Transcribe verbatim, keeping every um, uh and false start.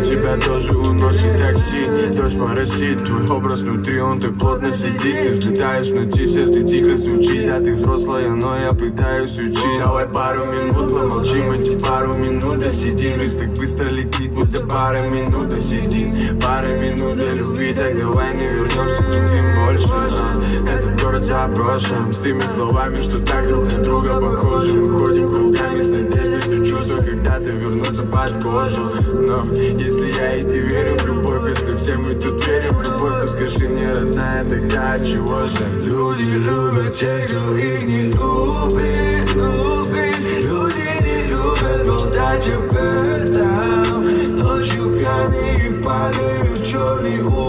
Тебя тоже уносит такси, дождь моросит. Твой образ внутри, он так плотно сидит. Ты взлетаешь в ночи, сердце тихо звучит. Да ты взрослая, но я пытаюсь учить. Давай пару минут помолчим, эти пару минут да сидим. Жизнь так быстро летит, будто пара минут да сидим. Пара минут для любви, так давай не вернемся к другим больше. а, Этот город заброшен, с теми словами, что так друг на друга похожи. Мы ходим кругами с надеждой, что чувства когда-то вернутся под кожу. Но если я и ты верим в любовь, если все мы тут верим в любовь, то скажи мне, родная, тогда чего же? Люди любят тех, кто их не любит, любит. Люди не любят болтать об этом. Ночью пьяные падают в черный